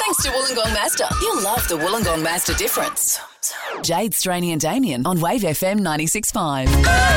Thanks to Wollongong Master. You'll love the Wollongong Master difference. Jade, Straney and Damien on Wave FM 96.5.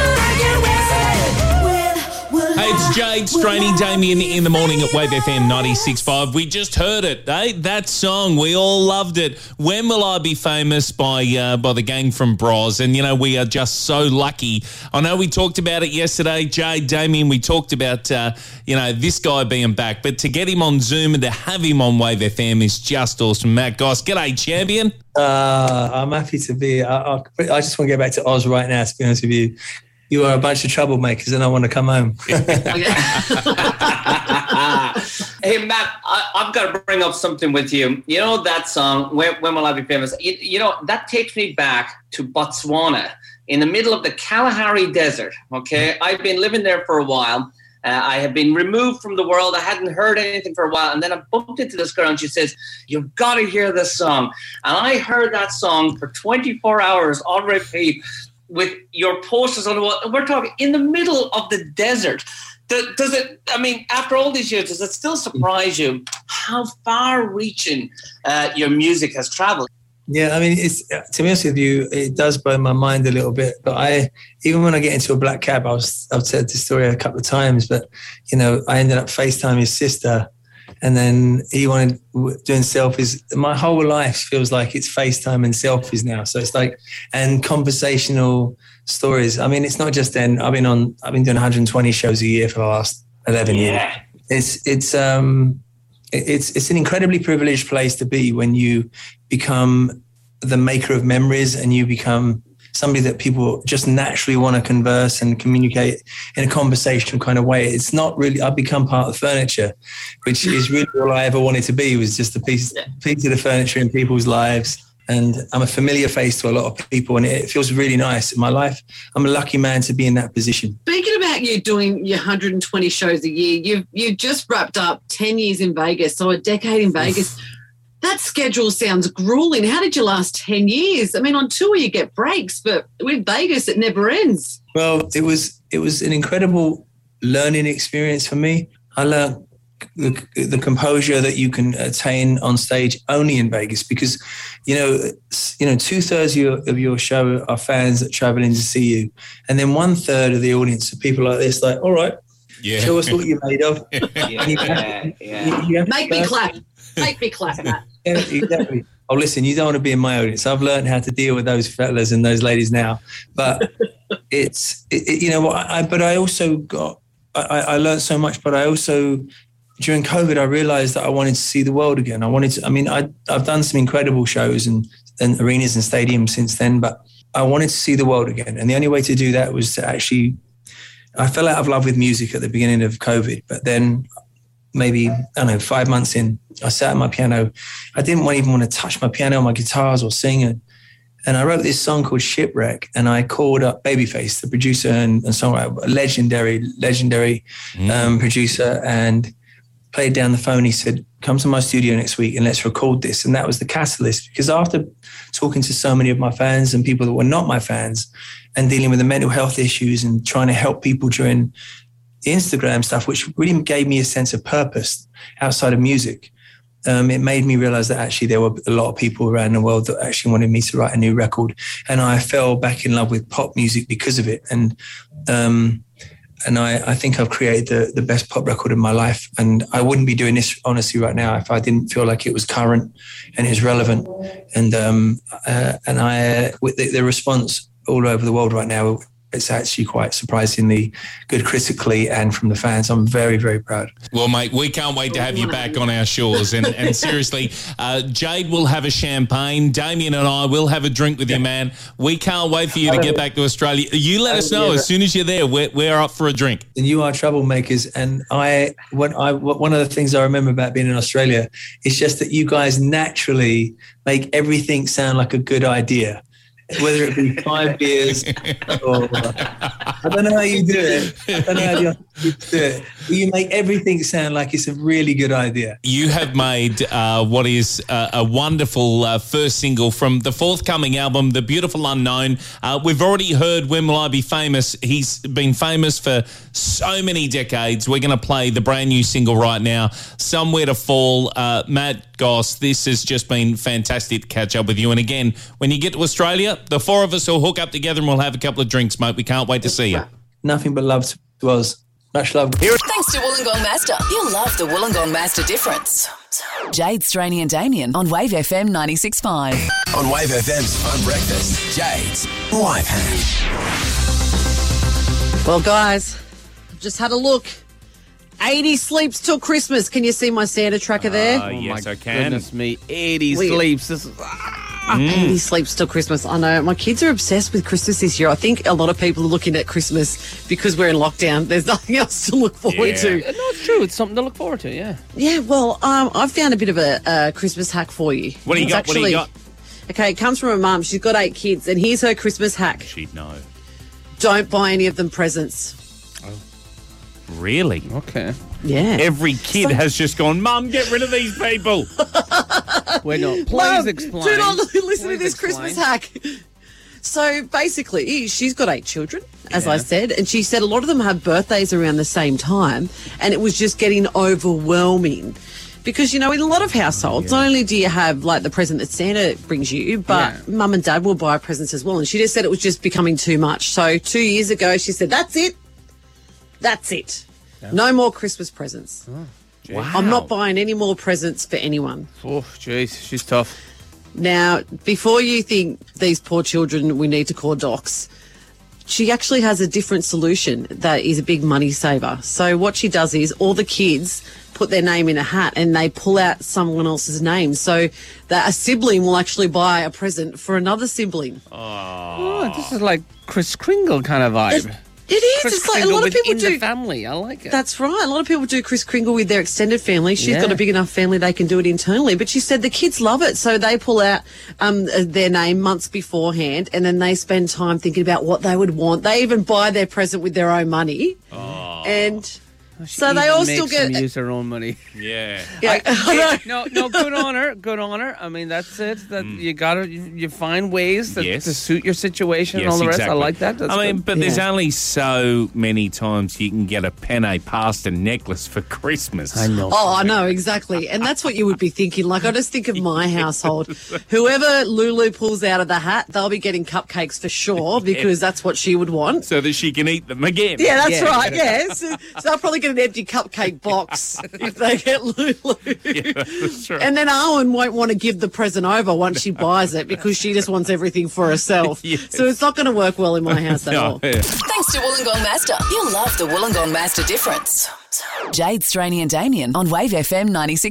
Hey, it's Jade, Straney, Damien in the morning at Wave FM 96.5. We just heard it, eh? That song, we all loved it. When Will I Be Famous by the gang from Bros. And, you know, we are just so lucky. I know we talked about it yesterday, Jade, Damien, we talked about, this guy being back. But to get him on Zoom and to have him on Wave FM is just awesome. Matt Goss, g'day, champion. I'm happy to be. I just want to get back to Oz right now, to be honest with you. You are a bunch of troublemakers and I want to come home. Hey, Matt, I've got to bring up something with you. You know that song, When Will I Be Famous? You know, that takes me back to Botswana in the middle of the Kalahari Desert, okay? I've been living there for a while. I have been removed from the world. I hadn't heard anything for a while. And then I bumped into this girl and she says, you've got to hear this song. And I heard that song for 24 hours on repeat with your posters on the wall. We're talking in the middle of the desert. Does it, I mean, after all these years, does it still surprise you how far-reaching your music has traveled? Yeah, I mean, to be honest with you, it does blow my mind a little bit. But even when I get into a black cab, I've said this story a couple of times, but, you know, I ended up FaceTiming his sister and then he wanted doing selfies. My whole life feels like it's FaceTime and selfies now. So it's like, and conversational stories. I mean, it's not just then. I've been doing 120 shows a year for the last 11 years. It's an incredibly privileged place to be when you become the maker of memories and you become somebody that people just naturally want to converse and communicate in a conversational kind of way. It's not really, I've become part of the furniture, which is really all I ever wanted to be, was just a piece of the furniture in people's lives. And I'm a familiar face to a lot of people and it feels really nice in my life. I'm a lucky man to be in that position. Speaking about you doing your 120 shows a year, you've just wrapped up 10 years in Vegas, so a decade in Vegas. That schedule sounds grueling. How did you last 10 years? I mean, on tour you get breaks, but with Vegas it never ends. Well, it was an incredible learning experience for me. I learned the composure that you can attain on stage only in Vegas because, you know, 2/3 of your show are fans that travel in to see you. And then 1/3 of the audience are people like this, like, all right, show us what you're made of. Make me clap. Make me clap, Matt. Yeah, exactly. Oh, listen, you don't want to be in my audience. I've learned how to deal with those fellas and those ladies now. But but I also I learned so much, but I also, during COVID, I realized that I wanted to see the world again. I've done some incredible shows and arenas and stadiums since then, but I wanted to see the world again. And the only way to do that was to actually, I fell out of love with music at the beginning of COVID, but then maybe, 5 months in, I sat at my piano. I didn't even want to touch my piano, my guitars or sing. And I wrote this song called Shipwreck, and I called up Babyface, the producer and songwriter, a legendary producer, and played down the phone. He said, come to my studio next week and let's record this. And that was the catalyst, because after talking to so many of my fans and people that were not my fans and dealing with the mental health issues and trying to help people during the Instagram stuff, which really gave me a sense of purpose outside of music. It made me realize that actually there were a lot of people around the world that actually wanted me to write a new record. And I fell back in love with pop music because of it. And I think I've created the best pop record in my life. And I wouldn't be doing this, honestly, right now if I didn't feel like it was current and it was relevant. And with the response all over the world right now, it's actually quite surprisingly good critically and from the fans. I'm very, very proud. Well, mate, we can't wait to have you back on our shores. And seriously, Jade will have a champagne. Damien and I will have a drink with you, man. We can't wait for you to get back to Australia. You let us know as soon as you're there. We're up for a drink. And you are troublemakers. And one of the things I remember about being in Australia is just that you guys naturally make everything sound like a good idea. Whether it be 5 beers or I don't know how you do it. I don't know how you do it. But you make everything sound like it's a really good idea. You have made what is a wonderful first single from the forthcoming album, The Beautiful Unknown. We've already heard When Will I Be Famous. He's been famous for so many decades. We're going to play the brand new single right now, Somewhere to Fall. Matt, Goss, this has just been fantastic to catch up with you. And again, when you get to Australia, the four of us will hook up together and we'll have a couple of drinks, mate. We can't wait to see you. Nothing but love to us. Much love. Thanks to Wollongong Master. You'll love the Wollongong Master difference. Jade, Straney and Damien on Wave FM 96.5. On Wave FM's Home Breakfast, Jade's Life Hack. Well, guys, I've just had a look. 80 sleeps till Christmas. Can you see my Santa tracker there? Yes, I can. Goodness me, 80 sleeps. This is... 80 sleeps till Christmas. I know. My kids are obsessed with Christmas this year. I think a lot of people are looking at Christmas because we're in lockdown. There's nothing else to look forward to. No, it's true. It's something to look forward to, yeah. Yeah, well, I've found a bit of a Christmas hack for you. What do you got? What do you got? Okay, it comes from a mum. She's got 8 kids, and here's her Christmas hack. She'd know. Don't buy any of them presents. Really? Okay. Yeah. Every kid has just gone, Mum, get rid of these people. Wait, no, please Mum, explain. Do not listen to Please this explain. Christmas hack. So basically, she's got 8 children, as Yeah. I said, and she said a lot of them have birthdays around the same time, and it was just getting overwhelming. Because, you know, in a lot of households, not only do you have, like, the present that Santa brings you, but Mum and Dad will buy presents as well. And she just said it was just becoming too much. So 2 years ago, she said, that's it. That's it. Yeah. No more Christmas presents. Oh, wow. I'm not buying any more presents for anyone. Oh, jeez, she's tough. Now, before you think these poor children we need to call docs, she actually has a different solution that is a big money saver. So what she does is all the kids put their name in a hat and they pull out someone else's name so that a sibling will actually buy a present for another sibling. Oh, this is like Kris Kringle kind of vibe. It is. Kris It's like a Kringle lot of people within do. the family. I like it. That's right. A lot of people do Kris Kringle with their extended family. She's Yeah. got a big enough family they can do it internally. But she said the kids love it. So they pull out their name months beforehand and then they spend time thinking about what they would want. They even buy their present with their own money. And so they all still get... use their own money. Yeah. Yeah, I know. No, good on her. Good on her. I mean, that's it. That you gotta, you find ways to suit your situation and all the rest. I like that. That's I mean, good. but there's only so many times you can get a penne pasta necklace for Christmas. I know. Oh, I know, exactly. And that's what you would be thinking. Like, I just think of my household. Whoever Lulu pulls out of the hat, they'll be getting cupcakes for sure because that's what she would want. So that she can eat them again. Yeah, that's Yeah. right, yeah. So they'll probably get an empty cupcake box if they get Lulu. Yeah, that's right. And then Owen won't want to give the present over once she buys it because she just wants everything for herself. Yes. So it's not going to work well in my house at all. Yeah. Thanks to Wollongong Master. You'll love the Wollongong Master difference. Jade, Straney and Damien on Wave FM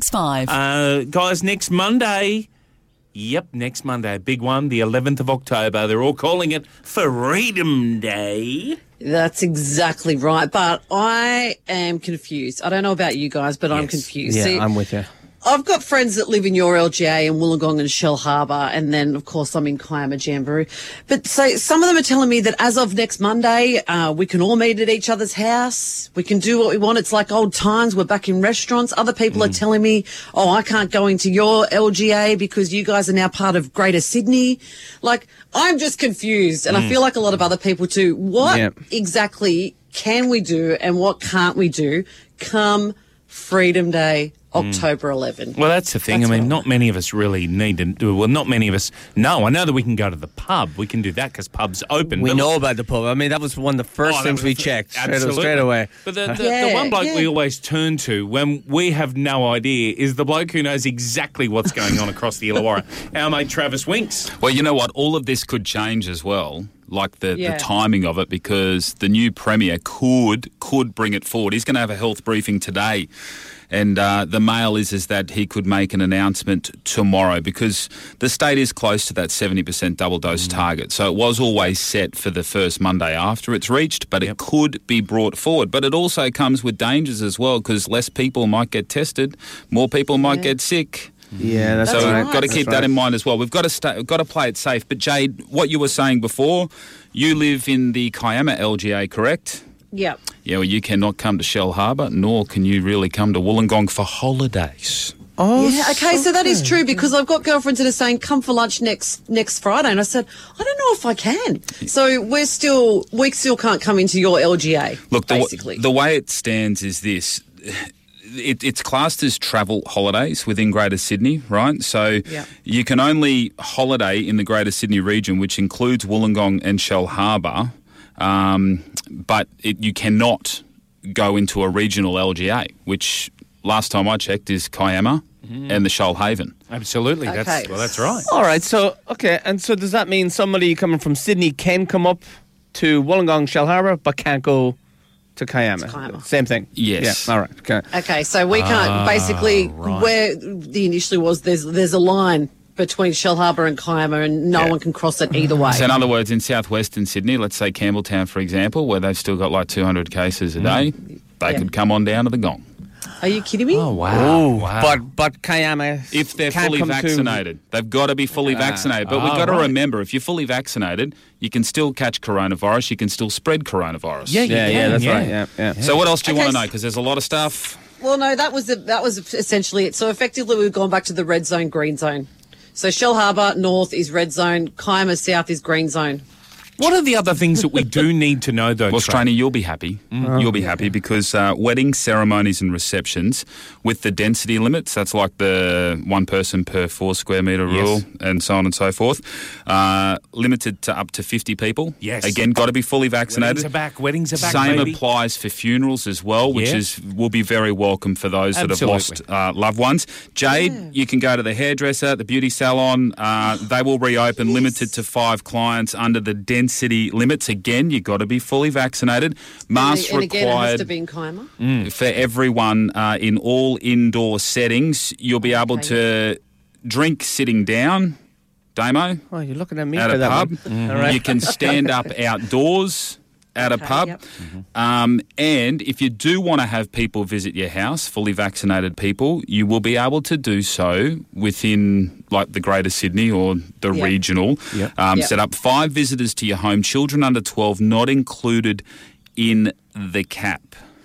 96.5. Guys, next Monday. Yep, next Monday, a big one, the 11th of October. They're all calling it Freedom Day. That's exactly right. But I am confused. I don't know about you guys, but I'm confused. Yeah, See, I'm with you. I've got friends that live in your LGA and Wollongong and Shell Harbour, and then, of course, I'm in Kiama Jamboree. But so some of them are telling me that as of next Monday, we can all meet at each other's house. We can do what we want. It's like old times. We're back in restaurants. Other people are telling me, oh, I can't go into your LGA because you guys are now part of Greater Sydney. Like, I'm just confused, and I feel like a lot of other people too. What exactly can we do and what can't we do come Freedom Day, October 11. Well, that's the thing. That's I mean, right. not many of us really need to do. Well, not many of us know. I know that we can go to the pub. We can do that because pubs open. We but- know about the pub. I mean, that was one of the first Oh, that things was we the- checked Absolutely. straight away. But the Yeah, one bloke yeah. we always turn to when we have no idea is the bloke who knows exactly what's going on across the Illawarra. Our mate Travis Winks. Well, you know what? All of this could change as well, like the Yeah. timing of it, because the new Premier could bring it forward. He's going to have a health briefing today. And the mail is that he could make an announcement tomorrow because the state is close to that 70% double dose target. So it was always set for the first Monday after it's reached, but it could be brought forward. But it also comes with dangers as well because less people might get tested, more people might get sick. Yeah, that's So right. we've got to That's keep that in mind as well. We've got to play it safe. But Jade, what you were saying before, you live in the Kiama LGA, correct? Yep. Yeah, well, you cannot come to Shell Harbour, nor can you really come to Wollongong for holidays. Oh, Yeah, okay, so that is true because I've got girlfriends that are saying come for lunch next Friday, and I said I don't know if I can. So we still can't come into your LGA. Look, basically. the way it stands is this. it's classed as travel holidays within Greater Sydney, right? So you can only holiday in the Greater Sydney region, which includes Wollongong and Shell Harbour, but you cannot go into a regional LGA, which last time I checked is Kiama and the Shoalhaven. Absolutely. Okay. That's right. All right. So does that mean somebody coming from Sydney can come up to Wollongong, Shell Harbour, but can't go to Kiama? Same thing. Yes. Yeah. All right. Okay. Okay, so we can't basically where the initially was. There's a line between Shell Harbour and Kiama, and no one can cross it either way. So in other words, in southwestern Sydney, let's say Campbelltown, for example, where they've still got like 200 cases a day, they could come on down to the Gong. Are you kidding me? Oh, wow. But Kiama, if they're fully vaccinated, they've got to be fully vaccinated. But we've got to remember, if you're fully vaccinated, you can still catch coronavirus. You can still spread coronavirus. Yeah, that's right. Yeah. So what else do you want to know? Because there's a lot of stuff. Well, no, that was essentially it. So effectively, we've gone back to the red zone, green zone. So Shell Harbour north is red zone, Kiama south is green zone. What are the other things that we do need to know, though? Well, Strainer, you'll be happy. You'll be happy because weddings, ceremonies and receptions with the density limits, that's like the 1 person per 4 square metre rule and so on and so forth, limited to up to 50 people. Yes. Again, got to be fully vaccinated. Weddings are back, Same baby. applies for funerals as well, which will be very welcome for those that have lost loved ones. Jade, you can go to the hairdresser, the beauty salon. They will reopen, limited to 5 clients under the density limits. Again, you've got to be fully vaccinated. Masks and again, required it has to be in Kiama. for everyone in all indoor settings. You'll be able to drink sitting down, Damo. Oh, you're looking at me at for a that pub. one. All right. You can stand up outdoors at a pub. Yep. And if you do want to have people visit your house, fully vaccinated people, you will be able to do so within like the Greater Sydney or the regional. Set up 5 visitors to your home, children under 12 not included in the cap.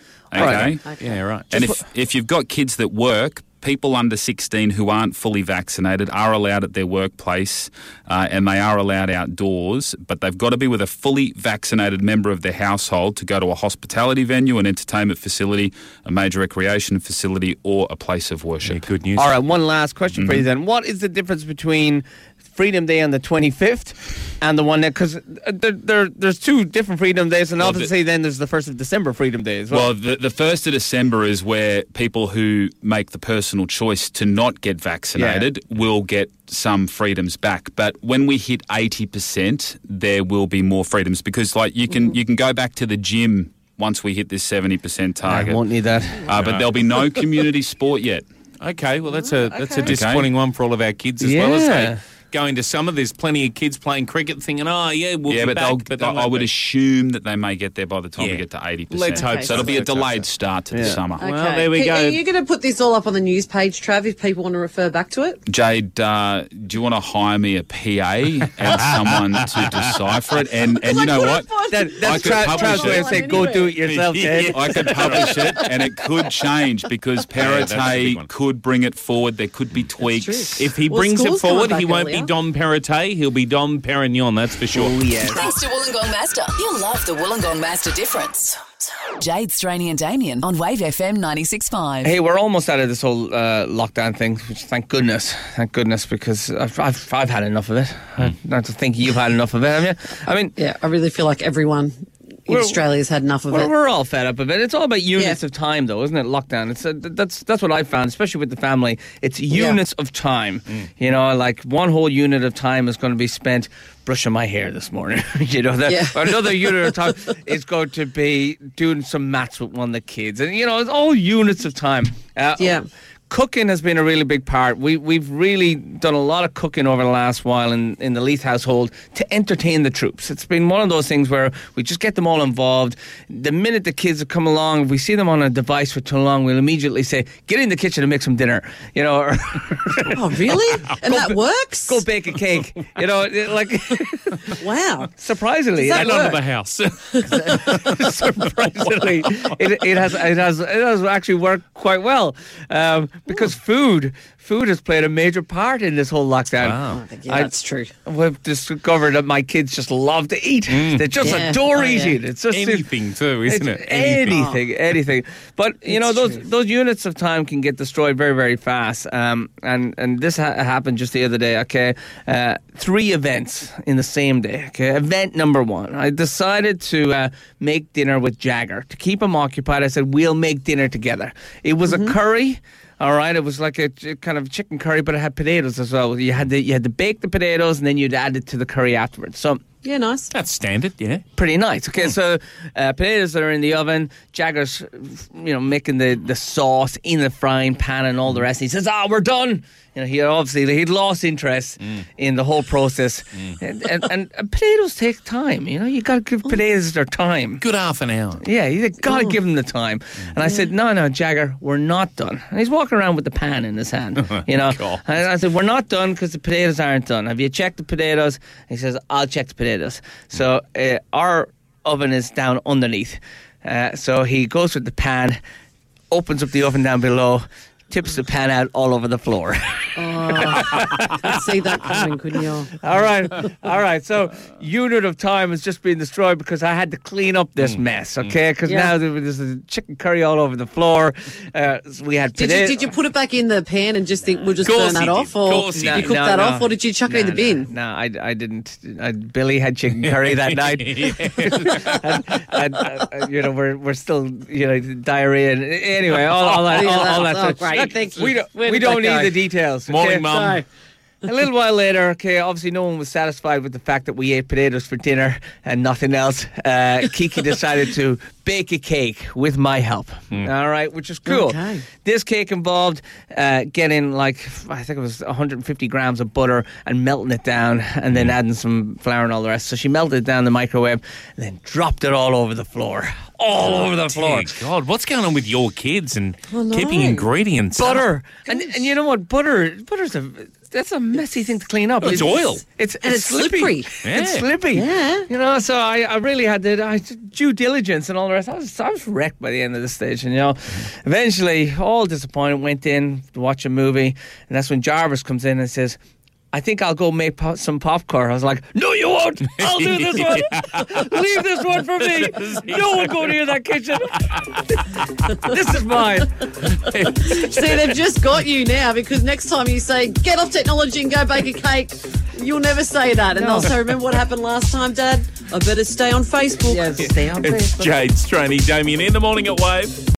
Okay? Yeah, right. And if you've got kids that work, people under 16 who aren't fully vaccinated are allowed at their workplace and they are allowed outdoors, but they've got to be with a fully vaccinated member of their household to go to a hospitality venue, an entertainment facility, a major recreation facility or a place of worship. Yeah, good news. All right, one last question for you then. What is the difference between Freedom Day on the 25th and the one that, because there's 2 different Freedom Days, and obviously then there's the 1st of December Freedom Day as well. Well, the 1st of December is where people who make the personal choice to not get vaccinated will get some freedoms back. But when we hit 80%, there will be more freedoms because like you can go back to the gym once we hit this 70% target. I won't need that. But there'll be no community sport yet. Okay, well, that's a disappointing one for all of our kids as well, as they go into summer. There's plenty of kids playing cricket thinking, we'll be back. But I would assume that they may get there by the time we get to 80%. Let's hope so. It'll be a delayed start to the summer. Okay. Well, there we go. Are you going to put this all up on the news page, Trav, if people want to refer back to it? Jade, do you want to hire me a PA and someone to decipher it? And you know what? That's Trav's way of saying, go do it yourself, Jade. I could publish it and it could change because Perrottet could bring it forward. There could be tweaks. If he brings it forward, he won't be Dom Perrottet. He'll be Dom Perignon, that's for sure. Oh, yes. Master Wollongong Master. You'll love the Wollongong Master difference. Jade, Straney and Damien on Wave FM 96.5. Hey, we're almost out of this whole lockdown thing, which thank goodness, because I've had enough of it. I don't think you've had enough of it, have you? I mean, I really feel like everyone in Australia's had enough of it. We're all fed up of it. It's all about units of time, though, isn't it? Lockdown. It's that's what I found, especially with the family. It's units of time. You know, like one whole unit of time is going to be spent brushing my hair this morning. Another unit of time is going to be doing some maths with one of the kids, and it's all units of time. Cooking has been a really big part. We've really done a lot of cooking over the last while in the Leith household to entertain the troops. It's been one of those things where we just get them all involved. The minute the kids have come along, if we see them on a device for too long, we'll immediately say, get in the kitchen and make some dinner. Oh, really? And that works? Go bake a cake. Wow. Surprisingly. Get under the house. Surprisingly, it has actually worked quite well. because food has played a major part in this whole lockdown. Wow. I think that's true. We've discovered that my kids just love to eat. They just adore eating. It's just Anything too, isn't it? Anything. But you know, those units of time can get destroyed very, very fast. And this happened just the other day. Okay, 3 events in the same day. Okay, event number 1, I decided to make dinner with Jagger to keep him occupied. I said we'll make dinner together. It was a curry. All right, it was like a kind of chicken curry, but it had potatoes as well. You had to bake the potatoes, and then you'd add it to the curry afterwards. So yeah, nice. That's standard, yeah. Pretty nice. Okay, so potatoes that are in the oven. Jagger's, making the sauce in the frying pan and all the rest. He says, we're done. He'd lost interest in the whole process. And potatoes take time. You got to give potatoes their time. Good half an hour. Yeah, you got to give them the time. And I said, no, Jagger, we're not done. And he's walking around with the pan in his hand. And I said, we're not done because the potatoes aren't done. Have you checked the potatoes? He says, I'll check the potatoes. So our oven is down underneath. So he goes with the pan, opens up the oven down below, tips the pan out all over the floor. I'd see that coming, couldn't you? All right. So unit of time has just been destroyed because I had to clean up this mess, okay? Because now there's a chicken curry all over the floor. We had potatoes. Did you put it back in the pan and just think we'll just burn that off? Or did you cook that off? Or did you chuck it in the bin? No, I didn't. Billy had chicken curry that night. and we're still, diarrhea. And, anyway, all that. Great. Thank you. We don't need the details. Morning, Mum. Sorry. A little while later, obviously no one was satisfied with the fact that we ate potatoes for dinner and nothing else. Kiki decided to bake a cake with my help. All right, which is cool. Okay. This cake involved getting I think it was 150 grams of butter and melting it down and then adding some flour and all the rest. So she melted it down in the microwave and then dropped it all over the floor. All over the floor. Dear God, what's going on with your kids and keeping ingredients? Butter. And you know what? Butter's that's a messy thing to clean up. It's oil. It's slippery. Yeah. It's slippy. Yeah. So I really had due diligence and all the rest. I was wrecked by the end of the stage. And, eventually, all disappointed, went in to watch a movie. And that's when Jarvis comes in and says, I think I'll go make some popcorn. I was like, no, you won't. I'll do this one. Leave this one for me. No one go near that kitchen. This is mine. See, they've just got you now because next time you say, get off technology and go bake a cake, you'll never say that. And they'll say, remember what happened last time, Dad? I better stay on Facebook. Yes, stay on Facebook. It's Jade, Straney, Damien in the morning at Wave.